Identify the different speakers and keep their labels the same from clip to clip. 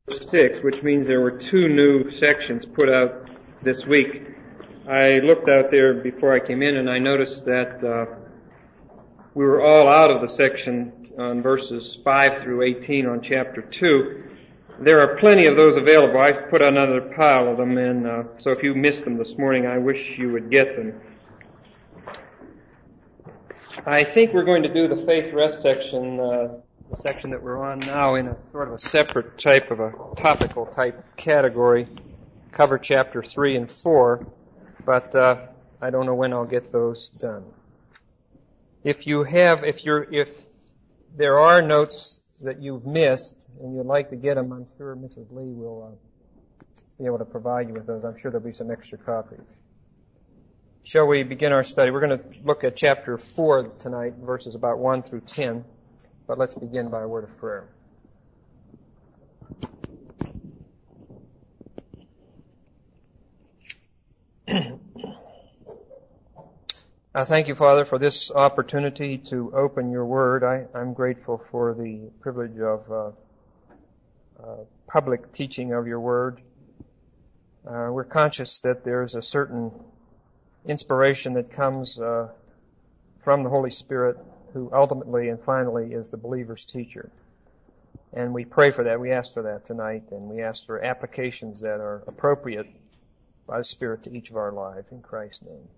Speaker 1: 6, which means there were 2 new sections put out this week. I looked out there before I came in and I noticed that we were all out of the section on verses 5 through 18 on chapter 2. There are plenty of those available. I've put another pile of them, and so if you missed them this morning, I wish you would get them. I think we're going to do the faith rest section, the section that we're on now, in a sort of a separate type of a topical type category. Cover chapter 3 and 4, but I don't know when I'll get those done. If there are notes that you've missed and you'd like to get them, I'm sure Mrs. Lee will be able to provide you with those. I'm sure there'll be some extra copies. Shall we begin our study? We're going to look at chapter 4 tonight, verses about 1 through 10. But let's begin by a word of prayer. I thank you, Father, for this opportunity to open your word. I'm grateful for the privilege of public teaching of your word. We're conscious that there's a certain inspiration that comes from the Holy Spirit, who ultimately and finally is the believer's teacher. And we pray for that. We ask for that tonight, and we ask for applications that are appropriate by the Spirit to each of our lives. In Christ's name,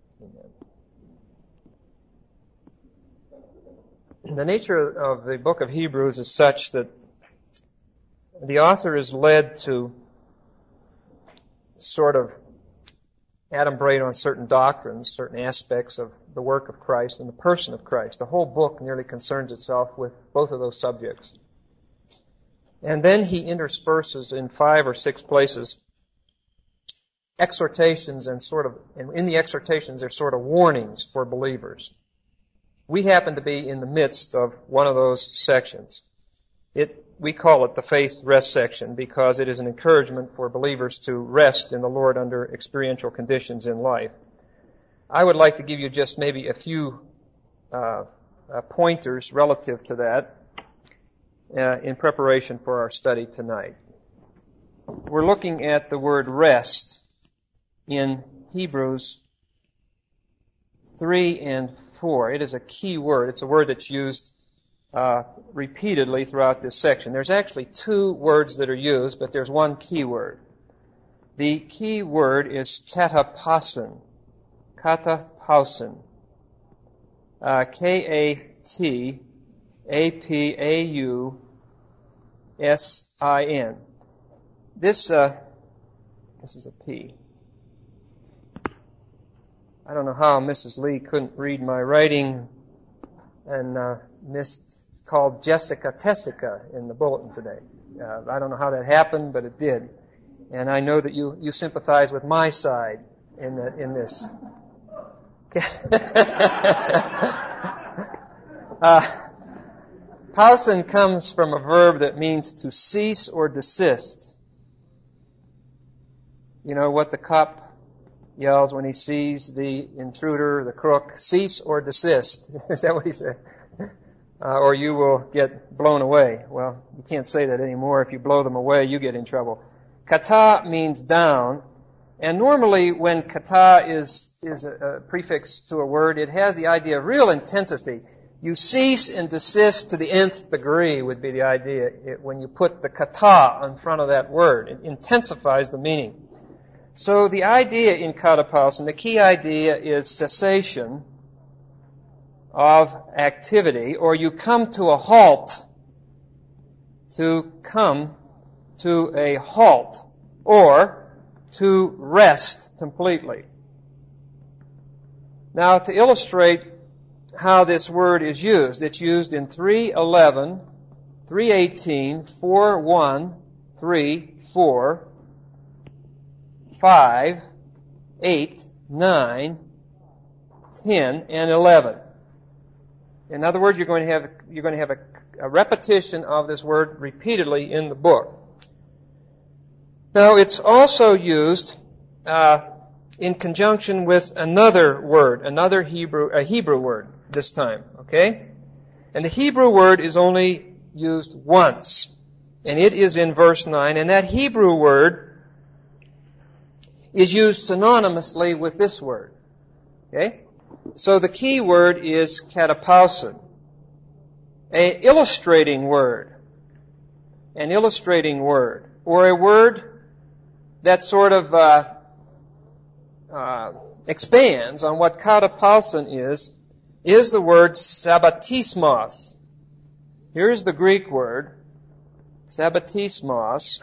Speaker 1: amen. The nature of the book of Hebrews is such that the author is led to sort of adumbrate on certain doctrines, certain aspects of the work of Christ and the person of Christ. The whole book nearly concerns itself with both of those subjects. And then he intersperses in 5 or 6 places exhortations and in the exhortations there's sort of warnings for believers. We happen to be in the midst of one of those sections. We call it the faith rest section because it is an encouragement for believers to rest in the Lord under experiential conditions in life. I would like to give you just maybe a few pointers relative to that in preparation for our study tonight. We're looking at the word rest in Hebrews 3 and 4. It is a key word. It's a word that's used repeatedly throughout this section. There's actually 2 words that are used, but there's one key word. The key word is katapausin. Katapausin. K-A-T-A-P-A-U-S-I-N. This is a P. I don't know how Mrs. Lee couldn't read my writing and called Jessica Tessica in the bulletin today. I don't know how that happened, but it did. And I know that you sympathize with my side in this. Pausin comes from a verb that means to cease or desist. You know what the cop yells when he sees the intruder, the crook? Cease or desist. Is that what he said? Or you will get blown away. Well, you can't say that anymore. If you blow them away, you get in trouble. Kata means down. And normally when kata is a prefix to a word, it has the idea of real intensity. You cease and desist to the nth degree would be the idea when you put the kata in front of that word. It intensifies the meaning. So the idea in katapausin, the key idea is cessation of activity, or you come to a halt, to come to a halt, or to rest completely. Now, to illustrate how this word is used, it's used in 3:11, 3:18, 4:1, 3, 4, 5, 8, 9, 10, and 11. In other words, you're going to have a repetition of this word repeatedly in the book. Now, it's also used in conjunction with another word, a Hebrew word this time, okay? And the Hebrew word is only used once. And it is in verse 9. And that Hebrew word is used synonymously with this word. Okay? So the key word is katapausin. An illustrating word. An illustrating word. Or a word that sort of expands on what katapausin is the word sabbatismos. Here's the Greek word, sabbatismos,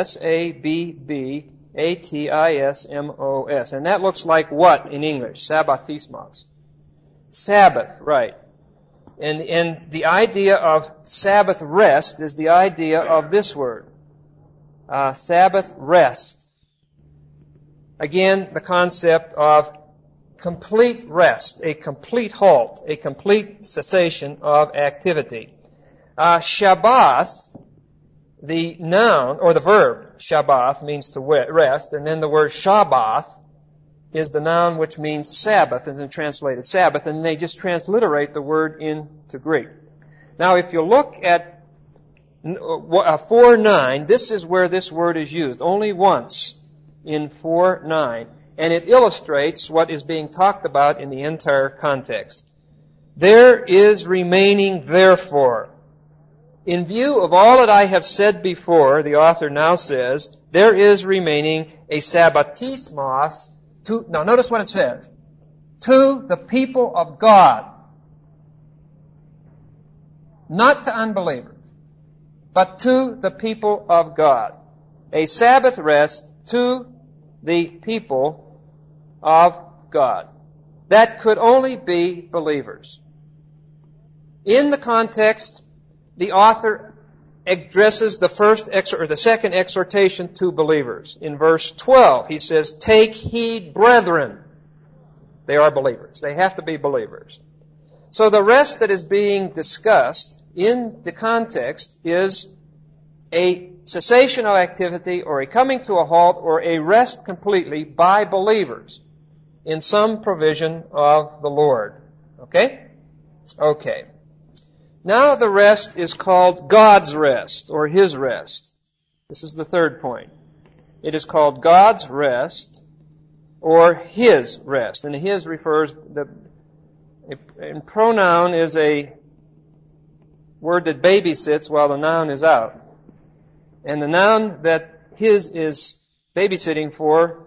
Speaker 1: S-A-B-B-A-T-I-S-M-O-S. And that looks like what in English? Sabbatismos. Sabbath, right. And the idea of Sabbath rest is the idea of this word. Sabbath rest. Again, the concept of complete rest, a complete halt, a complete cessation of activity. Shabbath, the noun, or the verb, Shabbath, means to rest, and then the word Shabbath is the noun which means Sabbath, and then translated Sabbath, and they just transliterate the word into Greek. Now, if you look at 4:9, this is where this word is used, only once in 4:9, and it illustrates what is being talked about in the entire context. There is remaining, therefore. In view of all that I have said before, the author now says, there is remaining a sabbatismos now notice what it says. To the people of God. Not to unbelievers, but to the people of God. A Sabbath rest to the people of God. That could only be believers. In the context, the author addresses the second exhortation to believers. In verse 12, he says, "Take heed, brethren." They are believers. They have to be believers. So the rest that is being discussed in the context is a cessation of activity or a coming to a halt or a rest completely by believers in some provision of the Lord. Okay? Okay. Now the rest is called God's rest or His rest. This is the third point. It is called God's rest or His rest. And His refers, and pronoun is a word that babysits while the noun is out. And the noun that His is babysitting for,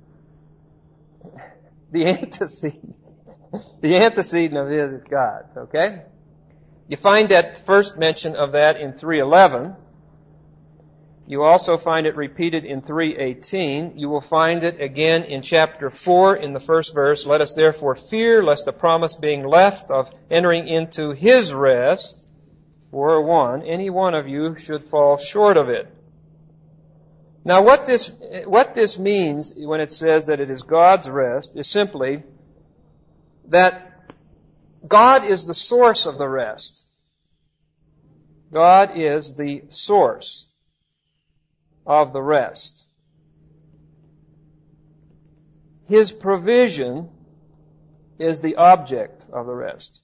Speaker 1: the antecedent of His is God. Okay? You find that first mention of that in 3:11. You also find it repeated in 3:18. You will find it again in chapter 4 in the first verse. "Let us therefore fear, lest the promise being left of entering into His rest, 4:1, any one of you should fall short of it." Now what this means when it says that it is God's rest is simply that God is the source of the rest. God is the source of the rest. His provision is the object of the rest.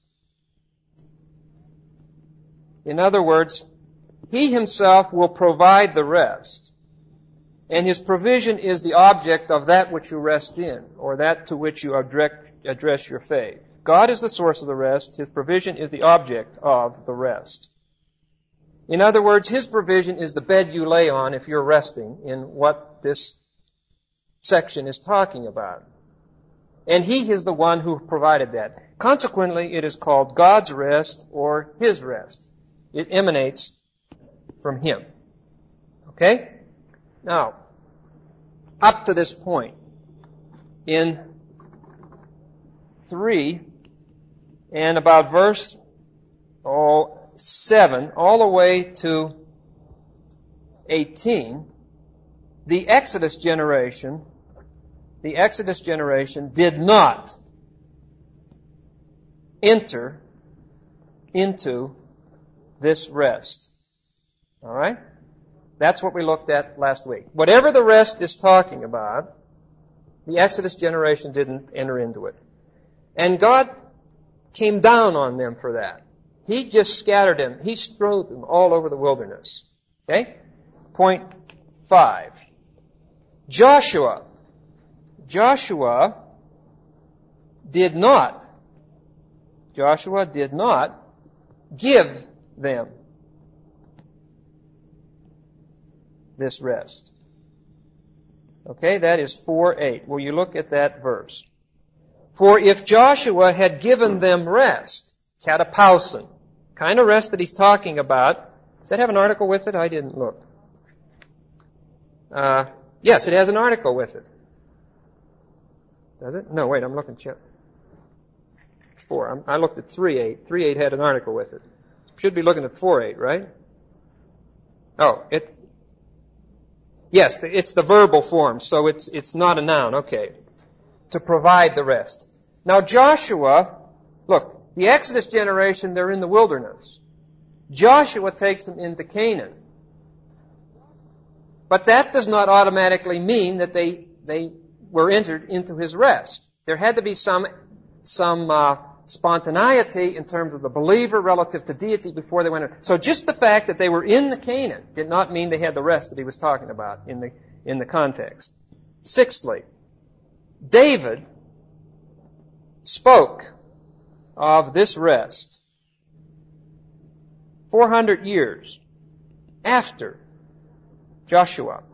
Speaker 1: In other words, He Himself will provide the rest, and His provision is the object of that which you rest in, or that to which you address your faith. God is the source of the rest. His provision is the object of the rest. In other words, His provision is the bed you lay on if you're resting in what this section is talking about. And He is the one who provided that. Consequently, it is called God's rest or His rest. It emanates from Him. Okay? Now, up to this point, in 3 and about verse 7 all the way to 18, the Exodus generation did not enter into this rest. All right? That's what we looked at last week. Whatever the rest is talking about, the Exodus generation didn't enter into it. And God came down on them for that. He just scattered them. He strode them all over the wilderness. Okay? Point 5. Joshua did not give them this rest. Okay, that is 4:8. Will you look at that verse? For if Joshua had given them rest, katapausin, kind of rest that he's talking about. Does that have an article with it? I didn't look. Yes, it has an article with it. Does it? No, wait, I'm looking at 4. I looked at 3:8. 3:8 had an article with it. Should be looking at 4:8, right? Oh, yes, it's the verbal form, so it's not a noun. Okay. To provide the rest. Now Joshua, look, the Exodus generation, they're in the wilderness. Joshua takes them into Canaan. But that does not automatically mean that they were entered into his rest. There had to be some spontaneity in terms of the believer relative to deity before they went in. So just the fact that they were in the Canaan did not mean they had the rest that he was talking about in the context. Sixthly, David spoke of this rest 400 years after Joshua.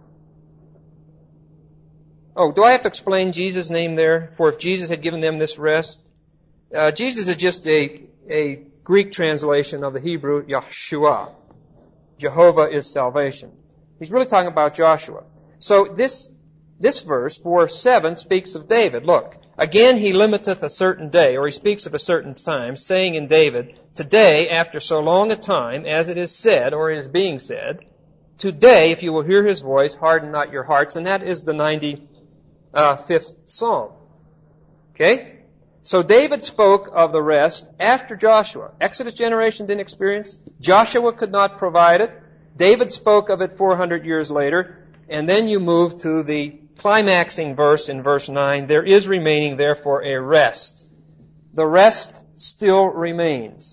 Speaker 1: Oh, do I have to explain Jesus' name there? For if Jesus had given them this rest? Jesus is just a Greek translation of the Hebrew Yahshua. Jehovah is salvation. He's really talking about Joshua. So this verse, 4:7, speaks of David. Look, again he limiteth a certain day, or he speaks of a certain time, saying in David, today, after so long a time, as it is said, or it is being said, today, if you will hear his voice, harden not your hearts. And that is the 95th Psalm. Okay? So David spoke of the rest after Joshua. Exodus generation didn't experience. Joshua could not provide it. David spoke of it 400 years later. And then you move to the climaxing verse in verse 9. There is remaining, therefore, a rest. The rest still remains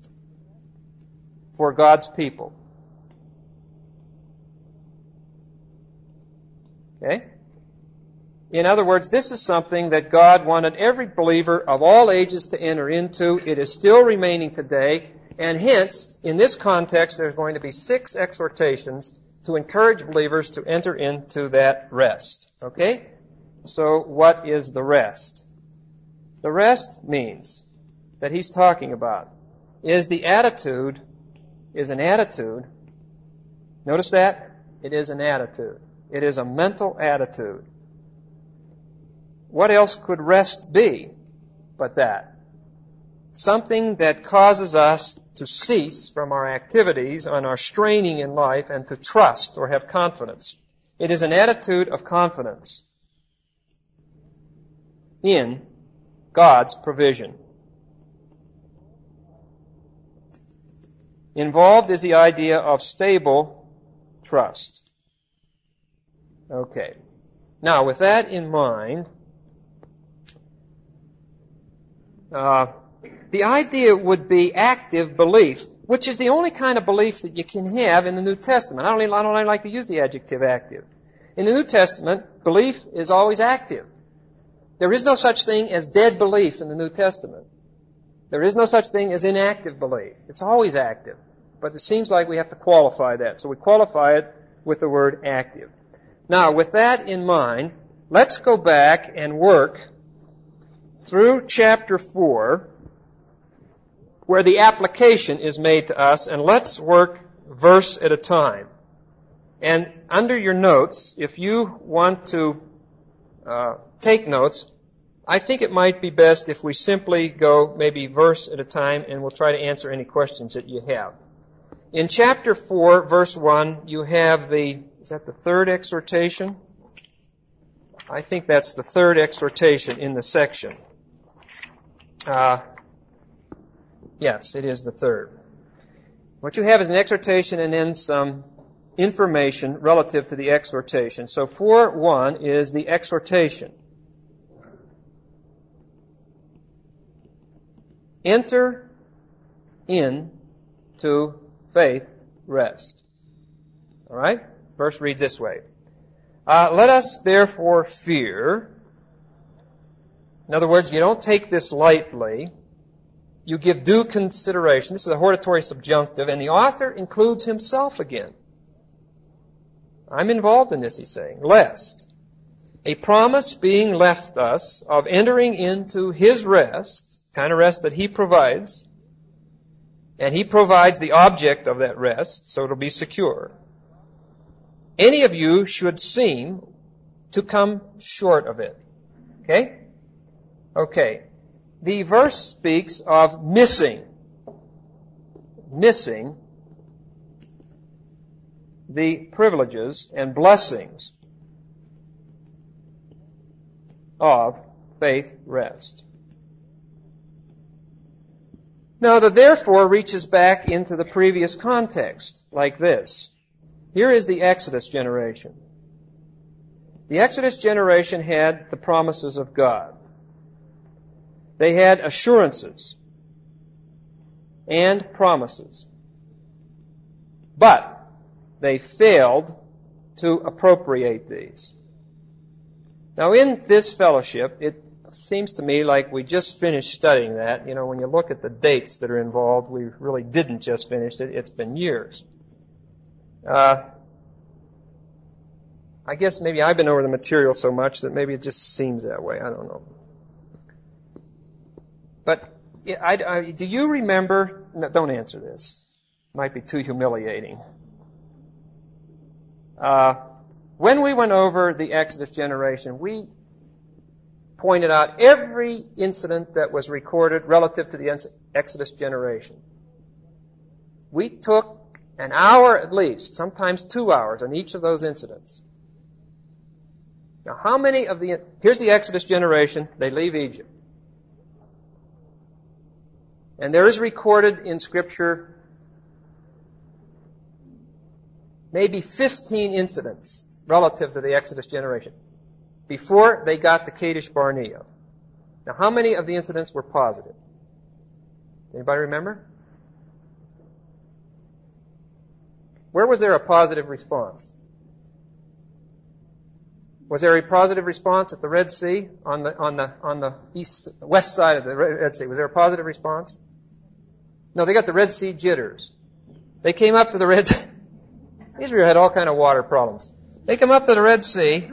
Speaker 1: for God's people. Okay? In other words, this is something that God wanted every believer of all ages to enter into. It is still remaining today, and hence, in this context, there's going to be 6 exhortations to encourage believers to enter into that rest. Okay? So, what is the rest? The rest means that he's talking about is an attitude. Notice that? It is an attitude. It is a mental attitude. What else could rest be but that? Something that causes us to cease from our activities and our straining in life and to trust or have confidence. It is an attitude of confidence in God's provision. Involved is the idea of stable trust. Okay. Now, with that in mind, the idea would be active belief, which is the only kind of belief that you can have in the New Testament. I don't like to use the adjective active. In the New Testament, belief is always active. There is no such thing as dead belief in the New Testament. There is no such thing as inactive belief. It's always active. But it seems like we have to qualify that. So we qualify it with the word active. Now, with that in mind, let's go back and work through chapter 4, where the application is made to us, and let's work verse at a time. And under your notes, if you want to take notes, I think it might be best if we simply go maybe verse at a time, and we'll try to answer any questions that you have. In chapter 4, verse 1, you have is that the third exhortation? I think that's the third exhortation in the section. Yes, it is the third. What you have is an exhortation and then some information relative to the exhortation. So 4:1 is the exhortation. Enter into faith rest. All right? Verse reads this way. Let us therefore fear. In other words, you don't take this lightly. You give due consideration. This is a hortatory subjunctive, and the author includes himself again. I'm involved in this, he's saying. Lest a promise being left us of entering into his rest, kind of rest that he provides, and he provides the object of that rest, so it'll be secure. Any of you should seem to come short of it. Okay? Okay. The verse speaks of missing the privileges and blessings of faith rest. Now, the therefore reaches back into the previous context, like this. Here is the Exodus generation. The Exodus generation had the promises of God. They had assurances and promises. But they failed to appropriate these. Now, in this fellowship, it seems to me like we just finished studying that. You know, when you look at the dates that are involved, we really didn't just finish it. It's been years. I guess maybe I've been over the material so much that maybe it just seems that way. I don't know. But do you remember? No, don't answer this. It might be too humiliating. When we went over the Exodus generation, we pointed out every incident that was recorded relative to the Exodus generation. We took an hour at least, sometimes 2 hours on each of those incidents. Now, how many of here's the Exodus generation, they leave Egypt. And there is recorded in Scripture maybe 15 incidents relative to the Exodus generation before they got to Kadesh Barnea. Now, how many of the incidents were positive? Anybody remember? Where was there a positive response? Was there a positive response at the Red Sea on the west side of the Red Sea? Was there a positive response? No, they got the Red Sea jitters. They came up to the Red Sea. Israel had all kind of water problems. They come up to the Red Sea,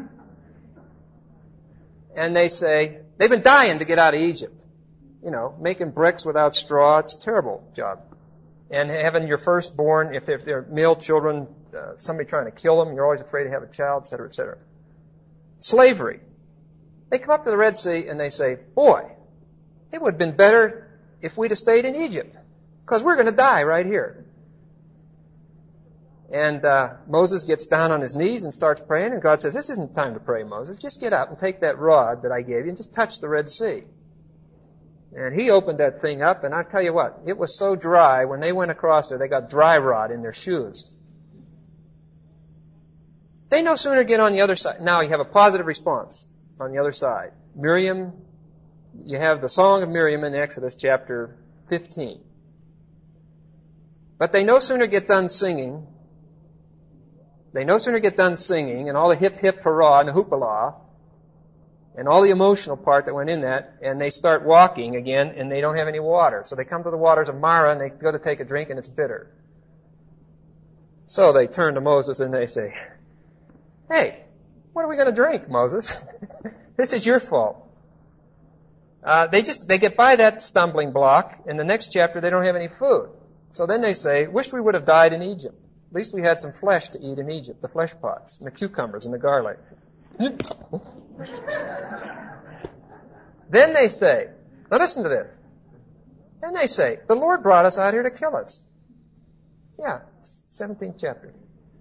Speaker 1: and they say, they've been dying to get out of Egypt. You know, making bricks without straw, it's a terrible job. And having your firstborn, if they're male children, somebody trying to kill them, you're always afraid to have a child, et cetera, et cetera. Slavery. They come up to the Red Sea and they say, boy, it would have been better if we'd have stayed in Egypt, because we're going to die right here. And Moses gets down on his knees and starts praying, and God says, this isn't time to pray, Moses. Just get up and take that rod that I gave you and just touch the Red Sea. And he opened that thing up, and I tell you what, it was so dry, when they went across there, they got dry rot in their shoes. They no sooner get on the other side. Now you have a positive response on the other side. Miriam, you have the Song of Miriam in Exodus chapter 15. But they no sooner get done singing, and all the hip hip hurrah and the hoopala, and all the emotional part that went in that, and they start walking again, and they don't have any water. So they come to the waters of Marah, and they go to take a drink, and it's bitter. So they turn to Moses, and they say, hey, what are we going to drink, Moses? This is your fault. They get by that stumbling block. In the next chapter, they don't have any food. So then they say, wish we would have died in Egypt. At least we had some flesh to eat in Egypt, the flesh pots, and the cucumbers, and the garlic. Then they say, now listen to this. Then they say, the Lord brought us out here to kill us. Yeah, 17th chapter.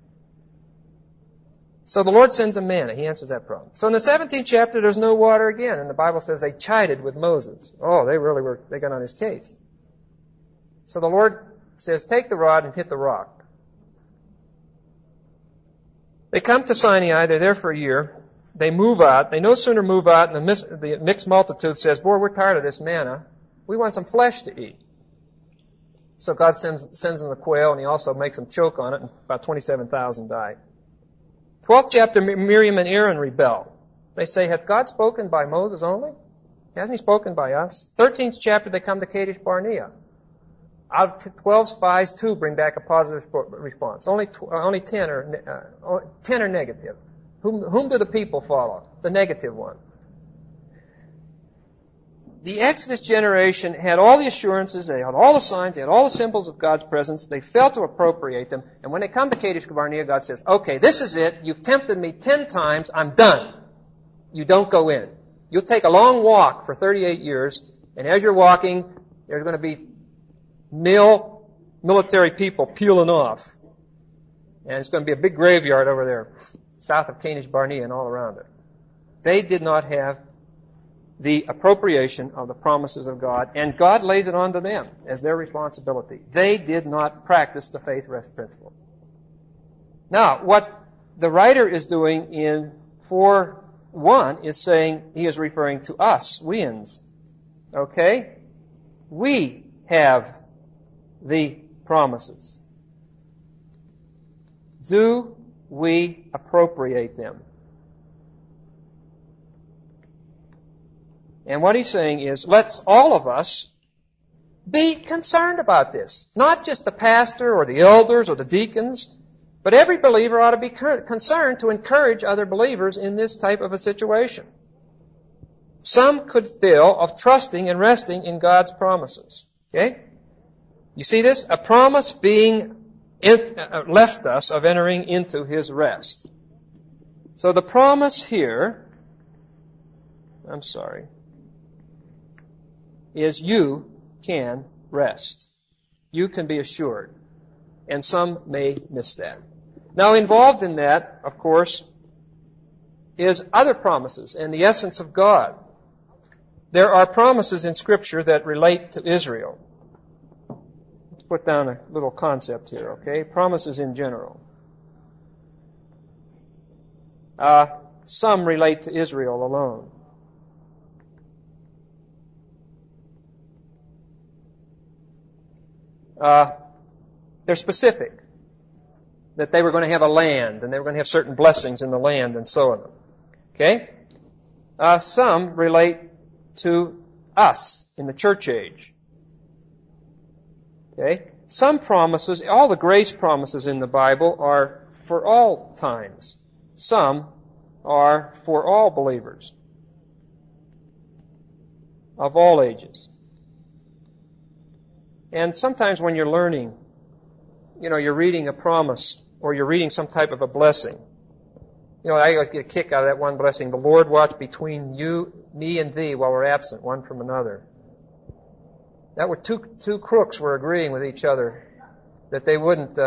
Speaker 1: So the Lord sends a manna. He answers that problem. So in the 17th chapter, there's no water again. And the Bible says they chided with Moses. Oh, they got on his case. So the Lord says, take the rod and hit the rock. They come to Sinai. They're there for a year. They move out. They no sooner move out, and the mixed multitude says, boy, we're tired of this manna. We want some flesh to eat. So God sends them the quail, and he also makes them choke on it, and about 27,000 died. 12th chapter, Miriam and Aaron rebel. They say, hath God spoken by Moses only? Hasn't he spoken by us? 13th chapter, they come to Kadesh Barnea. Out of 12 spies, 2 bring back a positive response. Only 10 are negative. Whom do the people follow? The negative one. The Exodus generation had all the assurances, they had all the signs, they had all the symbols of God's presence. They failed to appropriate them. And when they come to Kadesh Barnea, God says, okay, this is it. You've tempted me 10 times. I'm done. You don't go in. You'll take a long walk for 38 years, and as you're walking, there's going to be military people peeling off. And it's going to be a big graveyard over there, south of Kadesh Barnea and all around it. They did not have the appropriation of the promises of God, and God lays it onto them as their responsibility. They did not practice the faith rest principle. Now, what the writer is doing in 4:1 is saying, he is referring to us, weans. Okay? We have the promises. Do we appropriate them? And what he's saying is, let's all of us be concerned about this. Not just the pastor or the elders or the deacons, but every believer ought to be concerned to encourage other believers in this type of a situation. Some could fail of trusting and resting in God's promises. Okay? You see this? A promise being left us of entering into His rest. So the promise here, is you can rest. You can be assured. And some may miss that. Now involved in that, of course, is other promises and the essence of God. There are promises in Scripture that relate to Israel. Let's put down a little concept here, okay? Promises in general. Some relate to Israel alone. They're specific. That they were going to have a land, and they were going to have certain blessings in the land, and so on. Okay? Some relate to us in the church age. Okay? Some promises, all the grace promises in the Bible are for all times. Some are for all believers of all ages. And sometimes when you're learning, you're reading a promise or you're reading some type of a blessing. I always get a kick out of that one blessing. The Lord watch between me and thee while we're absent, one from another. That were two crooks were agreeing with each other that they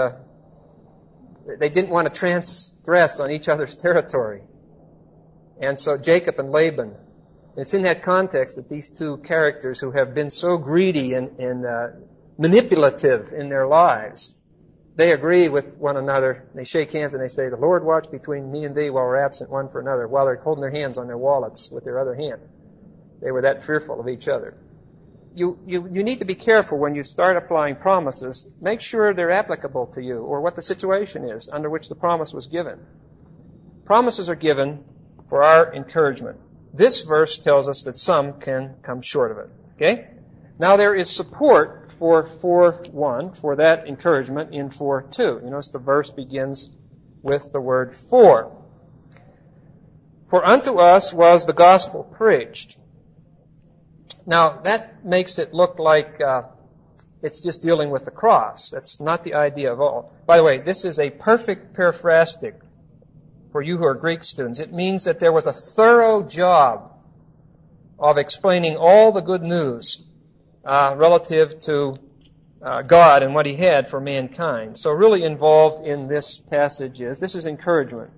Speaker 1: didn't want to transgress on each other's territory. And so Jacob and Laban, it's in that context that these two characters who have been so greedy and manipulative in their lives, they agree with one another. They shake hands and they say, the Lord watch between me and thee while we're absent one for another, while they're holding their hands on their wallets with their other hand. They were that fearful of each other. You need to be careful when you start applying promises. Make sure they're applicable to you or what the situation is under which the promise was given. Promises are given for our encouragement. This verse tells us that some can come short of it. Okay? Now there is support for 4:1, for that encouragement in 4:2. You notice the verse begins with the word for. For unto us was the gospel preached. Now that makes it look like it's just dealing with the cross. That's not the idea of all. By the way, this is a perfect periphrastic for you who are Greek students. It means that there was a thorough job of explaining all the good news relative to God and what He had for mankind. So really involved in this passage this is encouragement.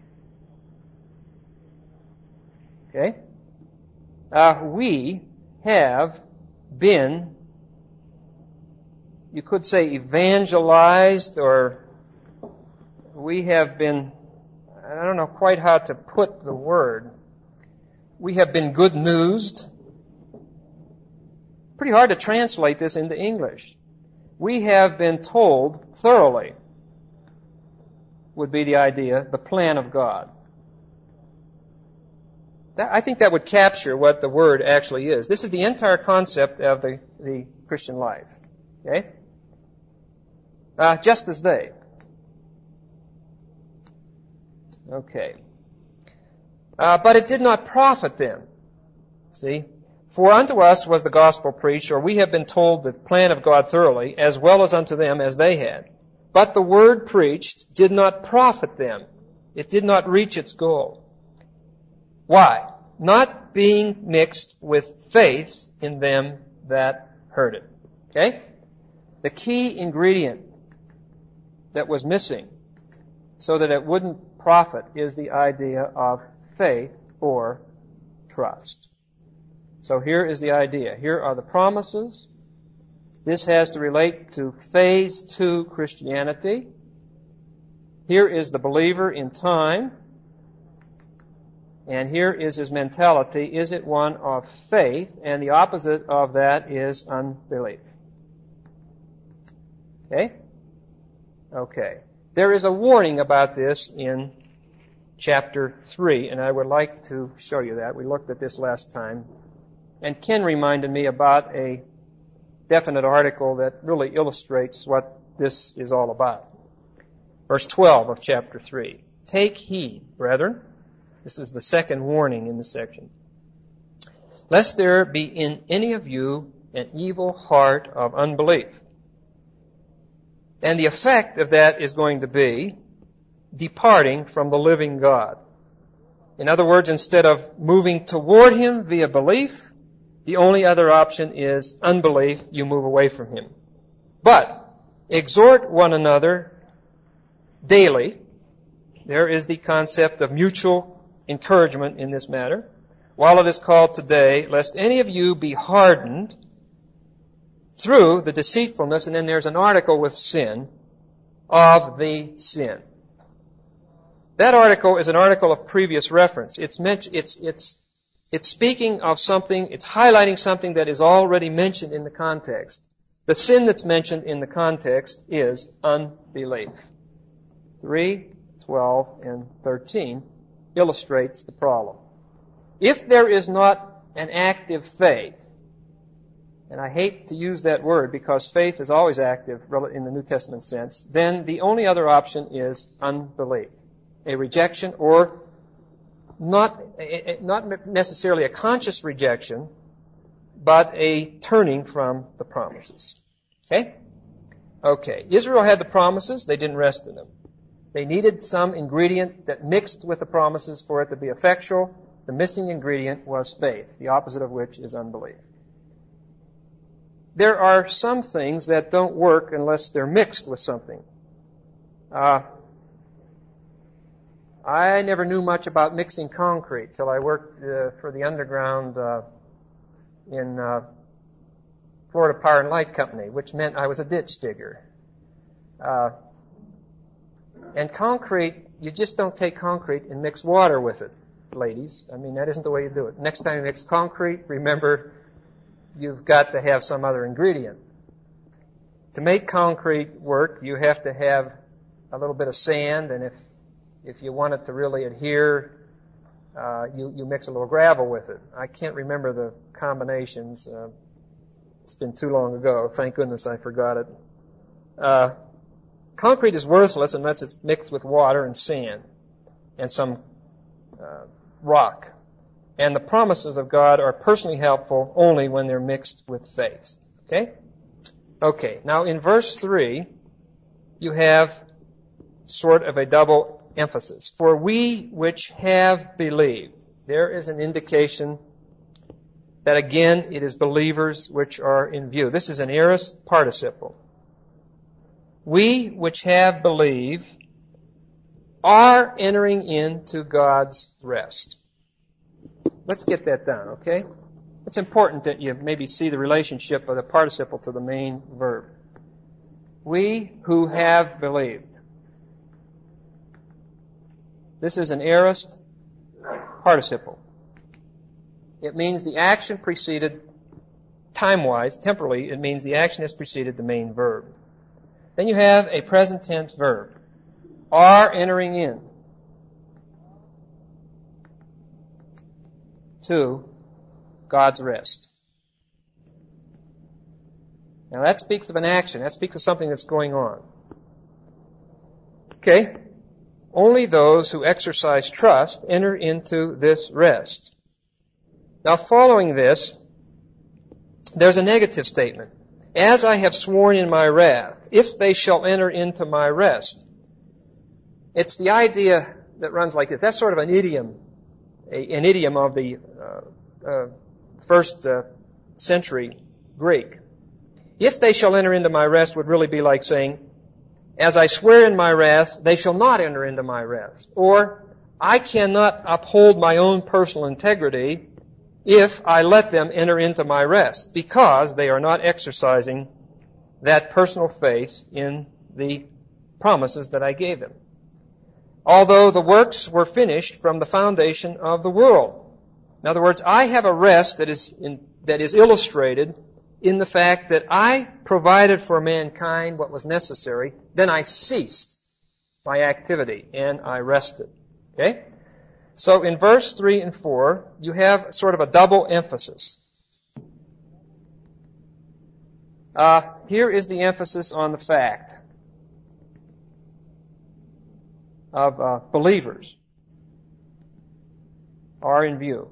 Speaker 1: Okay? We have been, you could say, evangelized, or we have been, I don't know quite how to put the word. We have been good newsed. Pretty hard to translate this into English. We have been told thoroughly, would be the idea, the plan of God. I think that would capture what the word actually is. This is the entire concept of the Christian life. Okay? Just as they. Okay. But it did not profit them. See? For unto us was the gospel preached, or we have been told the plan of God thoroughly, as well as unto them as they had. But the word preached did not profit them. It did not reach its goal. Why? Not being mixed with faith in them that heard it. Okay? The key ingredient that was missing so that it wouldn't profit is the idea of faith or trust. So here is the idea. Here are the promises. This has to relate to phase 2 Christianity. Here is the believer in time. And here is his mentality. Is it one of faith? And the opposite of that is unbelief. Okay? Okay. There is a warning about this in chapter 3, and I would like to show you that. We looked at this last time. And Ken reminded me about a definite article that really illustrates what this is all about. Verse 12 of chapter 3. Take heed, brethren. This is the second warning in the section. Lest there be in any of you an evil heart of unbelief. And the effect of that is going to be departing from the living God. In other words, instead of moving toward Him via belief, the only other option is unbelief. You move away from Him. But exhort one another daily. There is the concept of mutual encouragement in this matter. While it is called today, lest any of you be hardened through the deceitfulness, and then there's an article with sin, of the sin. That article is an article of previous reference. It's speaking of something, it's highlighting something that is already mentioned in the context. The sin that's mentioned in the context is unbelief. 3, 12, and 13 illustrates the problem. If there is not an active faith, and I hate to use that word because faith is always active in the New Testament sense, then the only other option is unbelief. A rejection, or not necessarily a conscious rejection, but a turning from the promises. Okay? Okay. Israel had the promises. They didn't rest in them. They needed some ingredient that mixed with the promises for it to be effectual. The missing ingredient was faith, the opposite of which is unbelief. There are some things that don't work unless they're mixed with something. I never knew much about mixing concrete till I worked for the underground in Florida Power and Light Company, which meant I was a ditch digger. And concrete, you just don't take concrete and mix water with it, ladies. I mean, that isn't the way you do it. Next time you mix concrete, remember, you've got to have some other ingredient. To make concrete work, you have to have a little bit of sand, and if you want it to really adhere, you mix a little gravel with it. I can't remember the combinations. It's been too long ago. Thank goodness I forgot it. Concrete is worthless unless it's mixed with water and sand and some rock. And the promises of God are personally helpful only when they're mixed with faith. Okay? Okay. Now in verse 3, you have sort of a double emphasis. For we which have believed. There is an indication that again it is believers which are in view. This is an aorist participle. We which have believed are entering into God's rest. Let's get that down, okay? It's important that you maybe see the relationship of the participle to the main verb. We who have believed. This is an aorist participle. It means the action preceded time-wise, temporally, it means the action has preceded the main verb. Then you have a present tense verb. Are entering in to God's rest. Now that speaks of an action. That speaks of something that's going on. Okay? Only those who exercise trust enter into this rest. Now following this, there's a negative statement. As I have sworn in my wrath, if they shall enter into my rest. It's the idea that runs like this. That's sort of an idiom of the first century Greek. If they shall enter into my rest would really be like saying, as I swear in my wrath, they shall not enter into my rest. Or, I cannot uphold my own personal integrity if I let them enter into my rest, because they are not exercising that personal faith in the promises that I gave them. Although the works were finished from the foundation of the world. In other words, I have a rest that is illustrated in the fact that I provided for mankind what was necessary, then I ceased my activity and I rested. Okay? So in verse 3 and 4, you have sort of a double emphasis. Here is the emphasis on the fact of believers are in view.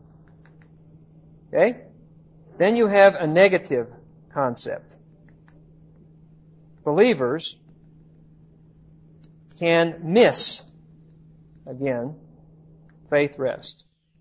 Speaker 1: Okay? Then you have a negative concept. Believers can miss, again, faith rest.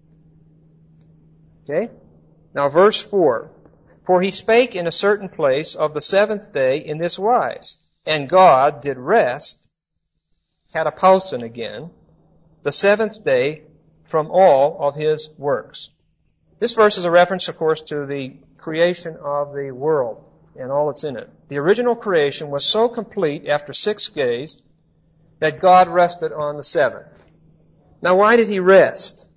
Speaker 1: Okay? Now verse 4. For he spake in a certain place of the seventh day in this wise, and God did rest, katapausin again, the seventh day from all of his works. This verse is a reference, of course, to the creation of the world and all that's in it. The original creation was so complete after 6 days that God rested on the seventh. Now, why did he rest?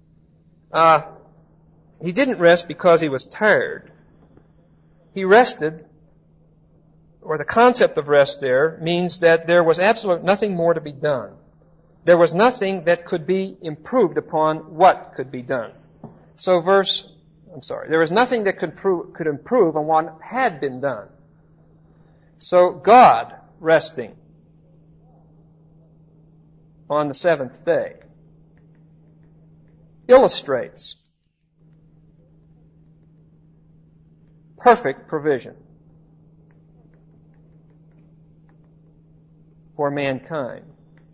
Speaker 1: He didn't rest because he was tired. He rested, or the concept of rest there means that there was absolutely nothing more to be done. There was nothing that could be improved upon what could be done. So there was nothing that could improve on what had been done. So God resting on the seventh day illustrates perfect provision for mankind.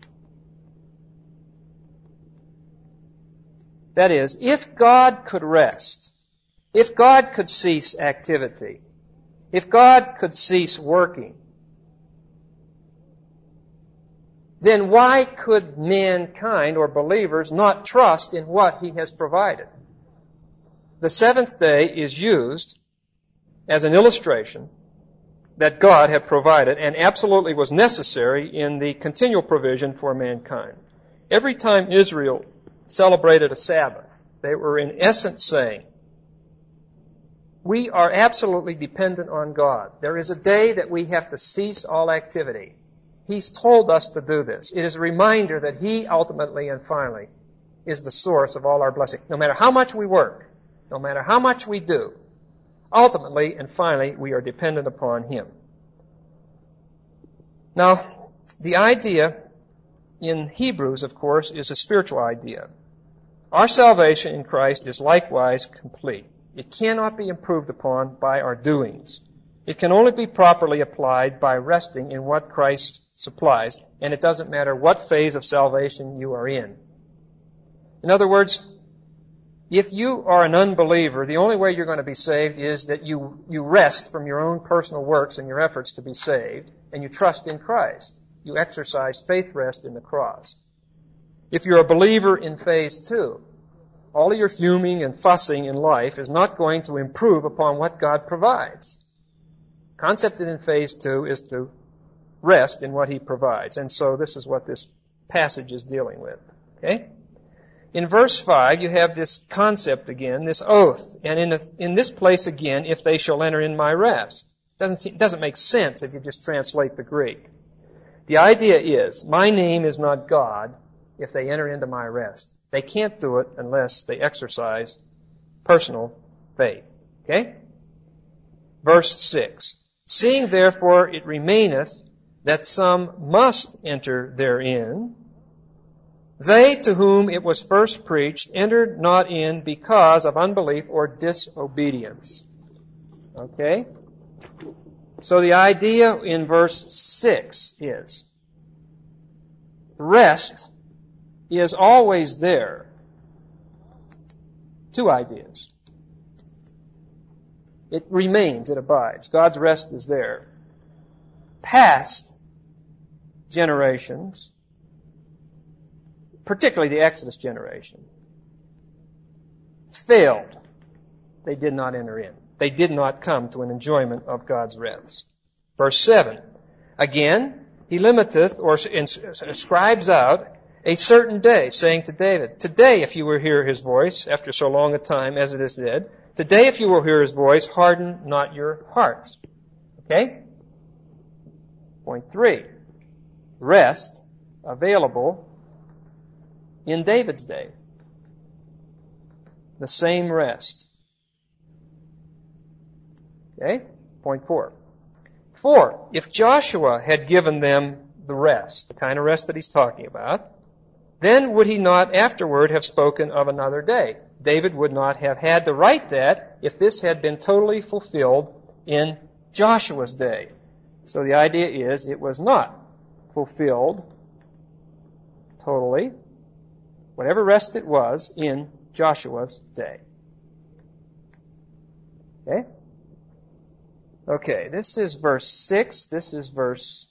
Speaker 1: That is, if God could rest, if God could cease activity, if God could cease working, then why could mankind or believers not trust in what he has provided? The seventh day is used as an illustration that God had provided and absolutely was necessary in the continual provision for mankind. Every time Israel celebrated a Sabbath, they were in essence saying, we are absolutely dependent on God. There is a day that we have to cease all activity. He's told us to do this. It is a reminder that He ultimately and finally is the source of all our blessing. No matter how much we work, no matter how much we do, ultimately and finally we are dependent upon Him. Now, the idea in Hebrews, of course, is a spiritual idea. Our salvation in Christ is likewise complete. It cannot be improved upon by our doings. It can only be properly applied by resting in what Christ supplies, and it doesn't matter what phase of salvation you are in. In other words, if you are an unbeliever, the only way you're going to be saved is that you rest from your own personal works and your efforts to be saved, and you trust in Christ. You exercise faith rest in the cross. If you're a believer in phase 2, all of your fuming and fussing in life is not going to improve upon what God provides. Concept in phase 2 is to rest in what He provides. And so this is what this passage is dealing with. Okay? in verse 5, you have this concept again, this oath. And in this place again, if they shall enter in my rest. Doesn't make sense if you just translate the Greek. The idea is, my name is not God if they enter into my rest. They can't do it unless they exercise personal faith. Okay? Verse 6. Seeing therefore it remaineth that some must enter therein, they to whom it was first preached entered not in because of unbelief or disobedience. Okay? So the idea in verse 6 is, rest is always there. Two ideas. It remains, it abides. God's rest is there. Past generations, particularly the Exodus generation, failed. They did not enter in. They did not come to an enjoyment of God's rest. Verse 7. Again, he limiteth or ascribes out a certain day, saying to David, today if you will hear his voice, after so long a time as it is dead, today if you will hear his voice, harden not your hearts. Okay? Point 3. Rest available in David's day. The same rest. Okay? Point 4. 4. If Joshua had given them the rest, the kind of rest that he's talking about, then would he not afterward have spoken of another day? David would not have had to write that if this had been totally fulfilled in Joshua's day. So the idea is it was not fulfilled totally, whatever rest it was, in Joshua's day. Okay? Okay, this is verse 6. This is verse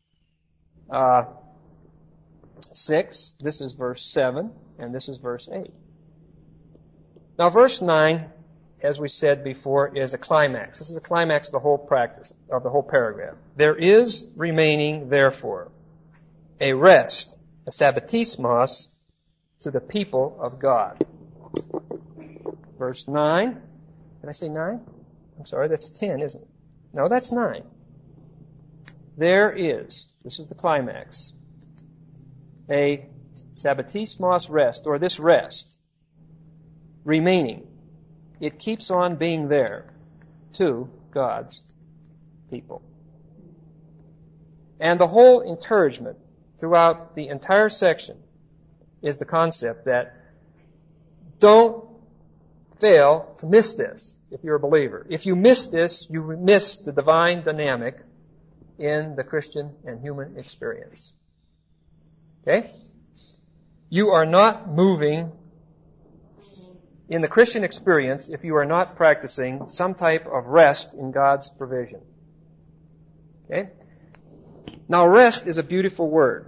Speaker 1: 6. This is verse 7. And this is verse 8. Now, verse 9, as we said before, is a climax. This is a climax of the whole practice, of the whole paragraph. There is remaining, therefore, a rest, a sabbatismos, to the people of God. Verse 9. Did I say 9? I'm sorry, that's 10, isn't it? No, that's 9. There is, this is the climax, a sabbatismos rest, or this rest, remaining. It keeps on being there to God's people. And the whole encouragement throughout the entire section is the concept that don't fail to miss this if you're a believer. If you miss this, you miss the divine dynamic in the Christian and human experience. Okay? You are not moving in the Christian experience if you are not practicing some type of rest in God's provision. Okay? Now, rest is a beautiful word.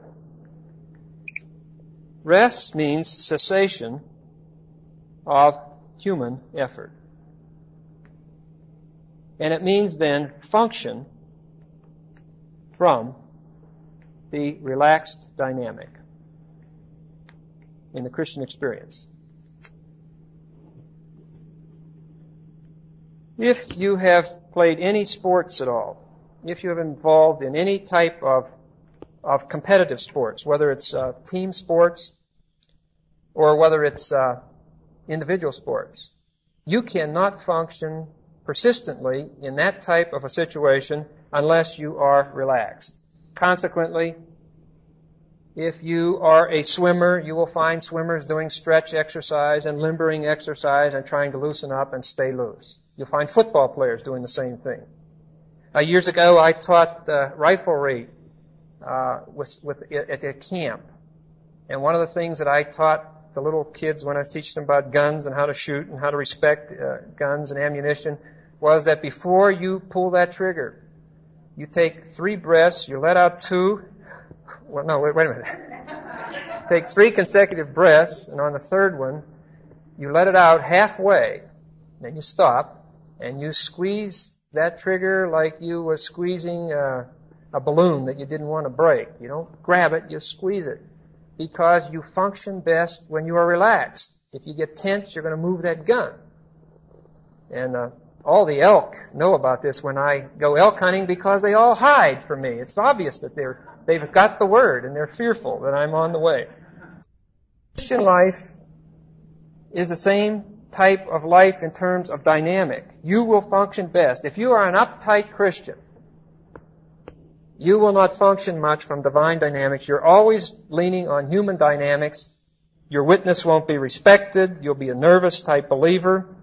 Speaker 1: Rest means cessation of human effort. And it means then function from the relaxed dynamic in the Christian experience. If you have played any sports at all, if you have involved in any type of competitive sports, whether it's team sports or whether it's individual sports, you cannot function persistently in that type of a situation unless you are relaxed. Consequently, if you are a swimmer, you will find swimmers doing stretch exercise and limbering exercise and trying to loosen up and stay loose. You'll find football players doing the same thing. Years ago, I taught riflery at a camp. And one of the things that I taught the little kids when I was teaching them about guns and how to shoot and how to respect guns and ammunition was that before you pull that trigger, you take 3 breaths, you let out 2. Well, no, wait a minute. Take 3 consecutive breaths, and on the third one, you let it out halfway. Then you stop, and you squeeze that trigger like you were squeezing a balloon that you didn't want to break. You don't grab it, you squeeze it. because you function best when you are relaxed. If you get tense, you're going to move that gun. And all the elk know about this when I go elk hunting because they all hide from me. It's obvious that they've got the word and they're fearful that I'm on the way. Christian life is the same type of life in terms of dynamic. You will function best. If you are an uptight Christian, you will not function much from divine dynamics. You're always leaning on human dynamics. Your witness won't be respected. You'll be a nervous type believer.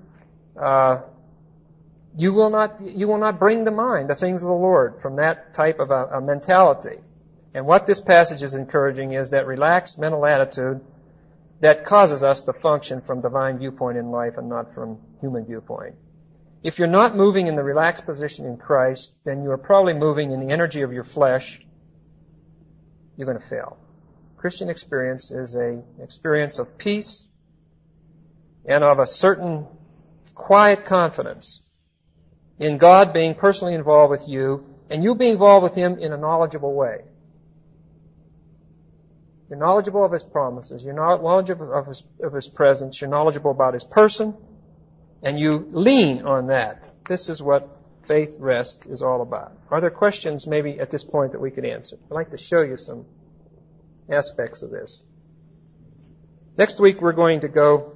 Speaker 1: You will not bring to mind the things of the Lord from that type of a mentality. And what this passage is encouraging is that relaxed mental attitude that causes us to function from divine viewpoint in life and not from human viewpoint. If you're not moving in the relaxed position in Christ, then you are probably moving in the energy of your flesh. You're going to fail. Christian experience is an experience of peace and of a certain quiet confidence in God being personally involved with you and you being involved with Him in a knowledgeable way. You're knowledgeable of His promises. You're knowledgeable of His presence. You're knowledgeable about His person. And you lean on that. This is what faith rest is all about. Are there questions maybe at this point that we could answer? I'd like to show you some aspects of this. Next week we're going to go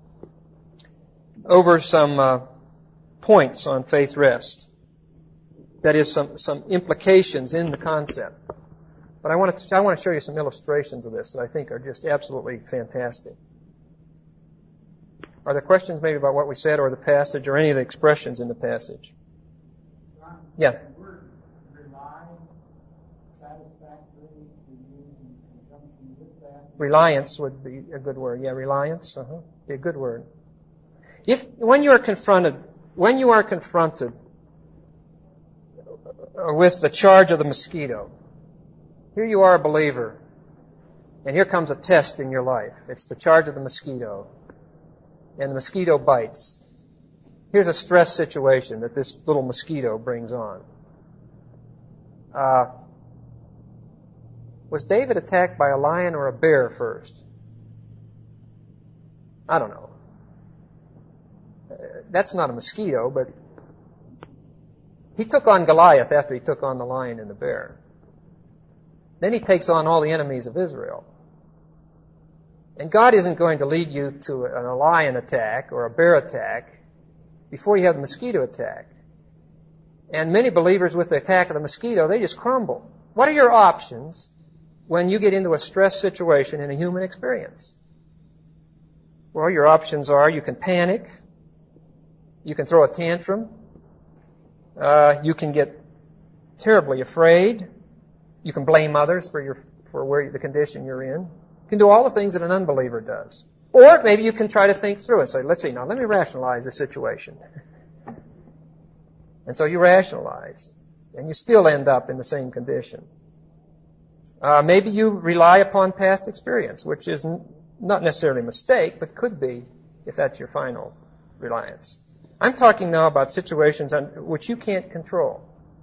Speaker 1: over some points on faith rest. That is, some implications in the concept. But I want to show you some illustrations of this that I think are just absolutely fantastic. Are there questions maybe about what we said or the passage or any of the expressions in the passage? Yeah.
Speaker 2: The word rely, satisfactory, to use in conjunction with that.
Speaker 1: Reliance would be a good word. Yeah, reliance. Be a good word. When you are confronted with the charge of the mosquito, here you are a believer, and here comes a test in your life. It's the charge of the mosquito. And the mosquito bites. Here's a stress situation that this little mosquito brings on. Was David attacked by a lion or a bear first? I don't know. That's not a mosquito, but he took on Goliath after he took on the lion and the bear. Then he takes on all the enemies of Israel. And God isn't going to lead you to a lion attack or a bear attack before you have the mosquito attack. And many believers with the attack of the mosquito, they just crumble. What are your options when you get into a stress situation in a human experience? Well, your options are you can panic, you can throw a tantrum, you can get terribly afraid, you can blame others for the condition you're in. You can do all the things that an unbeliever does. Or maybe you can try to think through and say, let me rationalize the situation. And so you rationalize. And you still end up in the same condition. Maybe you rely upon past experience, which is not necessarily a mistake, but could be if that's your final reliance. I'm talking now about situations which you can't control.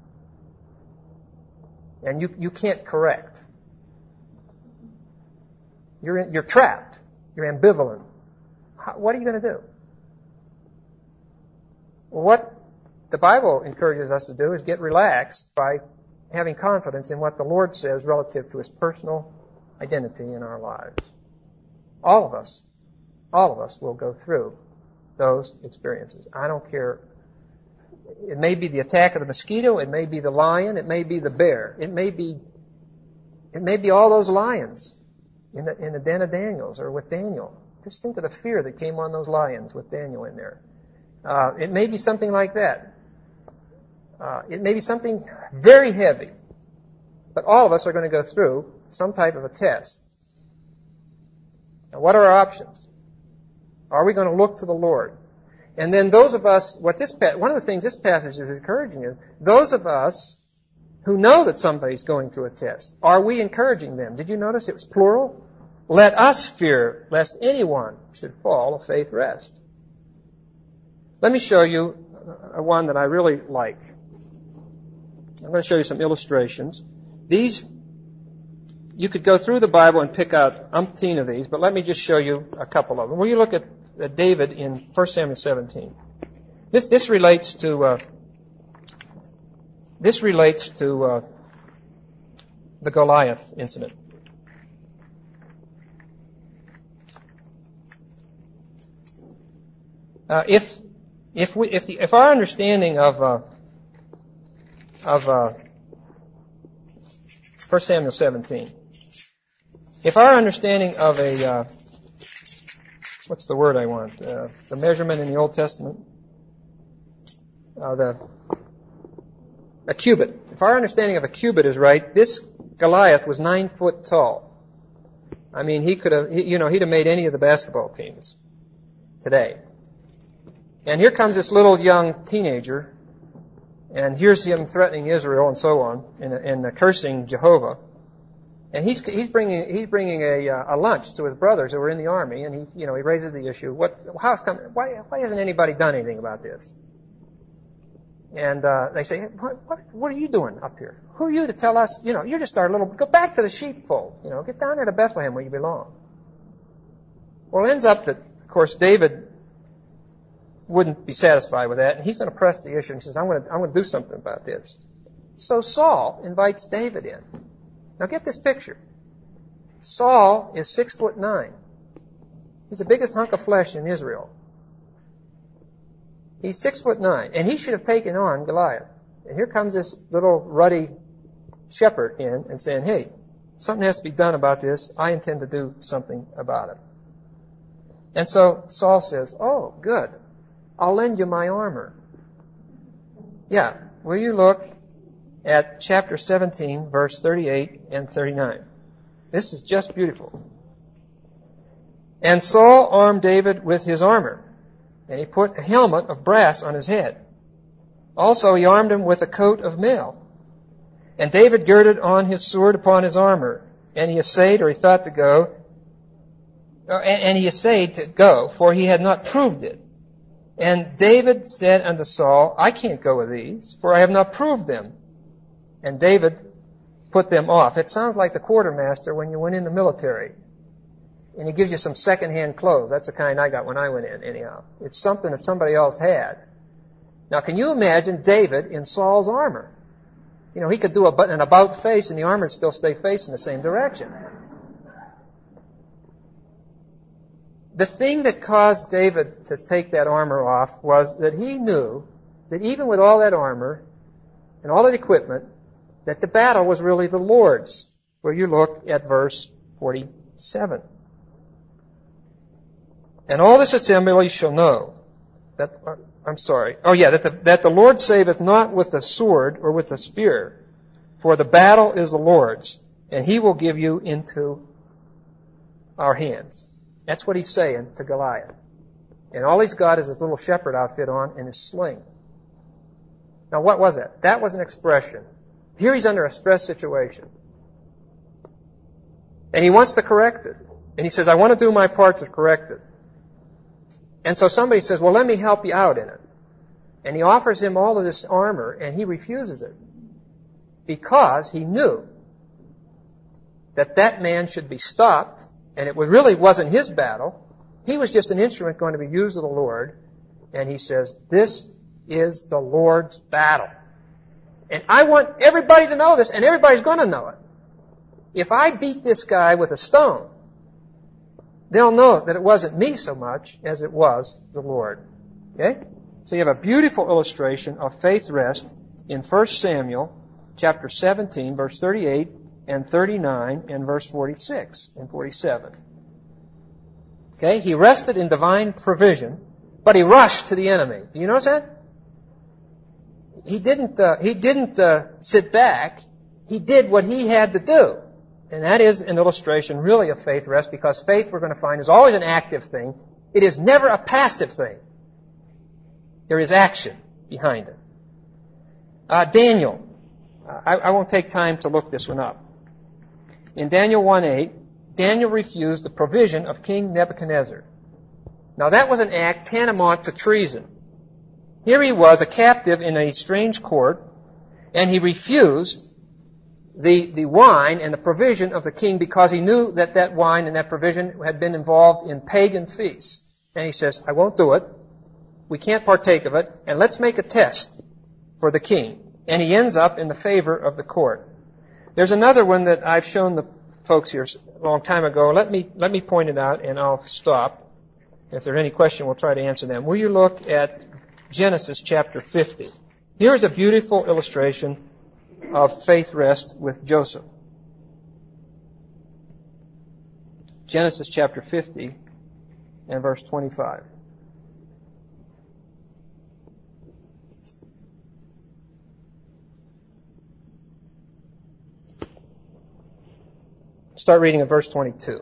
Speaker 1: And you can't correct. You're trapped. You're ambivalent. What are you going to do? Well, what the Bible encourages us to do is get relaxed by having confidence in what the Lord says relative to His personal identity in our lives. All of us will go through those experiences. I don't care. It may be the attack of the mosquito. It may be the lion. It may be the bear. It may be all those lions in the den of Daniel's or with Daniel. Just think of the fear that came on those lions with Daniel in there. It may be something like that. It may be something very heavy. But all of us are going to go through some type of a test. Now, what are our options? Are we going to look to the Lord? And then those of us, one of the things this passage is encouraging is, those of us who know that somebody's going through a test, are we encouraging them? Did you notice it was plural? Let us fear lest anyone should fall of faith rest. Let me show you one that I really like. I'm going to show you some illustrations. These You could go through the Bible and pick out umpteen of these, but let me just show you a couple of them. When you look at David in 1 Samuel 17, this relates to the Goliath incident. If our understanding of 1 Samuel 17, if our understanding of what's the word I want? The measurement in the Old Testament, a cubit. If our understanding of a cubit is right, this Goliath was 9 foot tall. I mean, he'd have made any of the basketball teams today. And here comes this little young teenager, and here's him threatening Israel and so on, and cursing Jehovah. And he's bringing a lunch to his brothers who are in the army, and he raises the issue: why hasn't anybody done anything about this? And they say, what are you doing up here? Who are you to tell us? You're just our little. Go back to the sheepfold. Get down there to Bethlehem where you belong. Well, it ends up that, of course, David wouldn't be satisfied with that, and he's going to press the issue, and he says, I'm going to do something about this. So Saul invites David in. Now get this picture. Saul is 6'9". He's the biggest hunk of flesh in Israel. He's 6'9", and he should have taken on Goliath. And here comes this little ruddy shepherd in and saying, hey, something has to be done about this. I intend to do something about it. And so Saul says, oh, good. I'll lend you my armor. Yeah. Will you look at chapter 17, verse 38 and 39. This is just beautiful. And Saul armed David with his armor, and he put a helmet of brass on his head. Also he armed him with a coat of mail. And David girded on his sword upon his armor, and he essayed to go, for he had not proved it. And David said unto Saul, I can't go with these, for I have not proved them. And David put them off. It sounds like the quartermaster when you went in the military. And he gives you some second-hand clothes. That's the kind I got when I went in, anyhow. It's something that somebody else had. Now, can you imagine David in Saul's armor? He could do an about face and the armor would still stay facing the same direction. The thing that caused David to take that armor off was that he knew that even with all that armor and all that equipment, that the battle was really the Lord's. Where you look at verse 47. And all this assembly shall know that the Lord saveth not with the sword or with the spear, for the battle is the Lord's, and he will give you into our hands. That's what he's saying to Goliath. And all he's got is his little shepherd outfit on and his sling. Now what was that? That was an expression. Here he's under a stress situation. And he wants to correct it. And he says, I want to do my part to correct it. And so somebody says, well, let me help you out in it. And he offers him all of this armor, and he refuses it. Because he knew that man should be stopped, and it really wasn't his battle. He was just an instrument going to be used of the Lord. And he says, this is the Lord's battle. And I want everybody to know this, and everybody's going to know it. If I beat this guy with a stone, they'll know that it wasn't me so much as it was the Lord. Okay? So you have a beautiful illustration of faith rest in 1 Samuel chapter 17, verse 38 and 39 and verse 46 and 47. Okay? He rested in divine provision, but he rushed to the enemy. Do you notice that? He didn't sit back. He did what he had to do. And that is an illustration really of faith rest, because faith, we're going to find, is always an active thing. It is never a passive thing. There is action behind it. Daniel. I won't take time to look this one up. In Daniel 1:8, Daniel refused the provision of King Nebuchadnezzar. Now that was an act tantamount to treason. Here he was, a captive in a strange court, and he refused the wine and the provision of the king because he knew that that wine and that provision had been involved in pagan feasts. And he says, I won't do it. We can't partake of it. And let's make a test for the king. And he ends up in the favor of the court. There's another one that I've shown the folks here a long time ago. Let me point it out and I'll stop. If there's any question, we'll try to answer them. Will you look at Genesis chapter 50? Here's a beautiful illustration of faith rest with Joseph. Genesis chapter 50 and verse 25. Start reading at verse 22.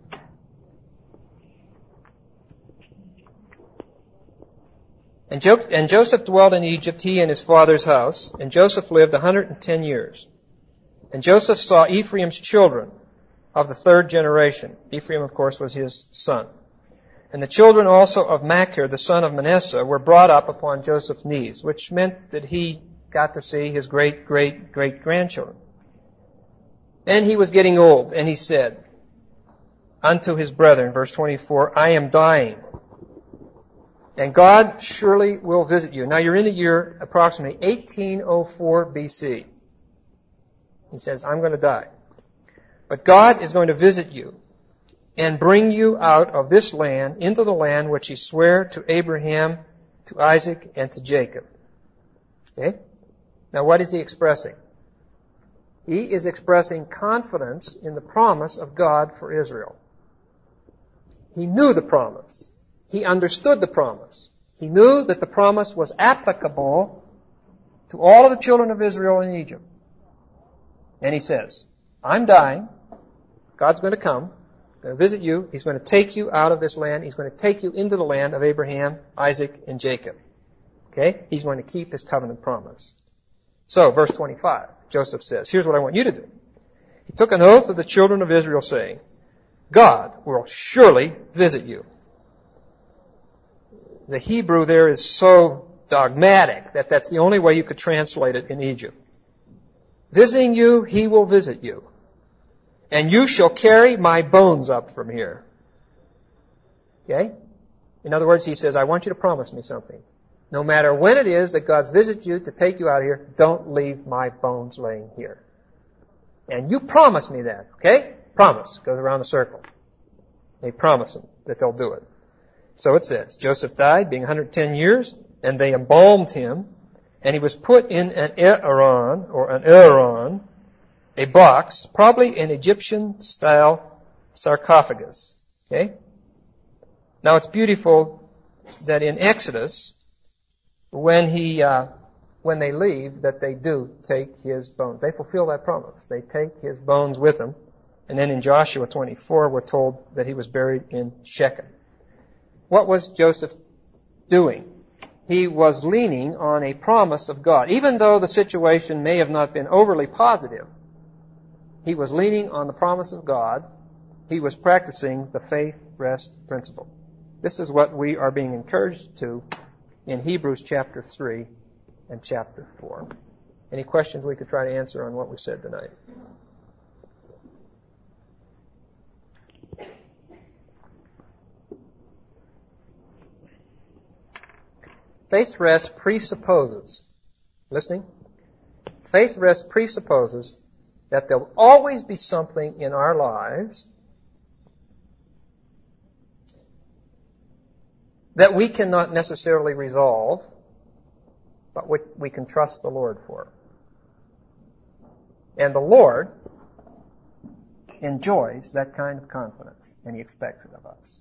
Speaker 1: And Joseph dwelt in Egypt, he and his father's house, and Joseph lived 110 years. And Joseph saw Ephraim's children of the third generation. Ephraim, of course, was his son. And the children also of Machir, the son of Manasseh, were brought up upon Joseph's knees, which meant that he got to see his great-great-great-grandchildren. And he was getting old, and he said unto his brethren, verse 24, I am dying. And God surely will visit you. Now you're in the year approximately 1804 BC. He says, I'm going to die. But God is going to visit you and bring you out of this land into the land which he sware to Abraham, to Isaac, and to Jacob. Okay? Now what is he expressing? He is expressing confidence in the promise of God for Israel. He knew the promise. He understood the promise. He knew that the promise was applicable to all of the children of Israel in Egypt. And he says, I'm dying. God's going to come. He's going to visit you. He's going to take you out of this land. He's going to take you into the land of Abraham, Isaac, and Jacob. Okay? He's going to keep his covenant promise. So, verse 25, Joseph says, here's what I want you to do. He took an oath of the children of Israel saying, God will surely visit you. The Hebrew there is so dogmatic that that's the only way you could translate it in Egypt. Visiting you, he will visit you. And you shall carry my bones up from here. Okay? In other words, he says, I want you to promise me something. No matter when it is that God's visit you to take you out of here, don't leave my bones laying here. And you promise me that, okay? Promise. Goes around the circle. They promise him that they'll do it. So it says, Joseph died, being 110 years, and they embalmed him, and he was put in an aeron, a box, probably an Egyptian-style sarcophagus. Okay? Now it's beautiful that in Exodus, when they leave, that they do take his bones. They fulfill that promise. They take his bones with them. And then in Joshua 24, we're told that he was buried in Shechem. What was Joseph doing? He was leaning on a promise of God. Even though the situation may have not been overly positive, he was leaning on the promise of God. He was practicing the faith rest principle. This is what we are being encouraged to in Hebrews chapter 3 and chapter 4. Any questions we could try to answer on what we said tonight? Faith rest presupposes, listening? Faith rest presupposes that there will always be something in our lives that we cannot necessarily resolve, but we can trust the Lord for. And the Lord enjoys that kind of confidence, and He expects it of us.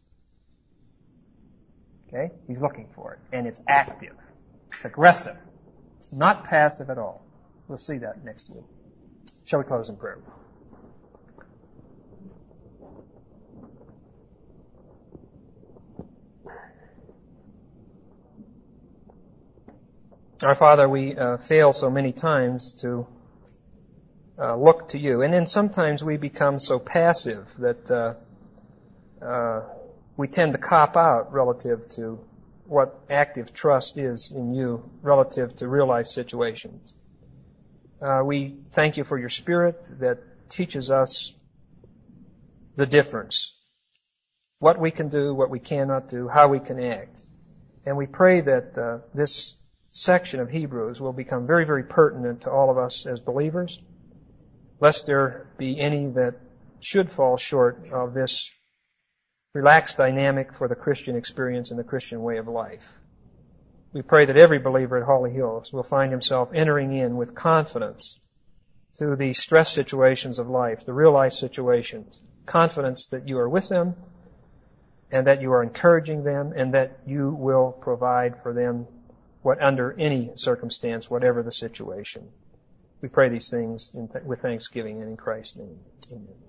Speaker 1: Okay? He's looking for it. And it's active. It's aggressive. It's not passive at all. We'll see that next week. Shall we close in prayer? Our Father, we fail so many times to look to You. And then sometimes we become so passive that we tend to cop out relative to what active trust is in You relative to real life situations. We thank you for your Spirit that teaches us the difference. What we can do, what we cannot do, how we can act. And we pray that this section of Hebrews will become very, very pertinent to all of us as believers, lest there be any that should fall short of this relaxed dynamic for the Christian experience and the Christian way of life. We pray that every believer at Holly Hills will find himself entering in with confidence to the stress situations of life, the real life situations, confidence that you are with them and that you are encouraging them and that you will provide for them what under any circumstance, whatever the situation. We pray these things with thanksgiving and in Christ's name. Amen.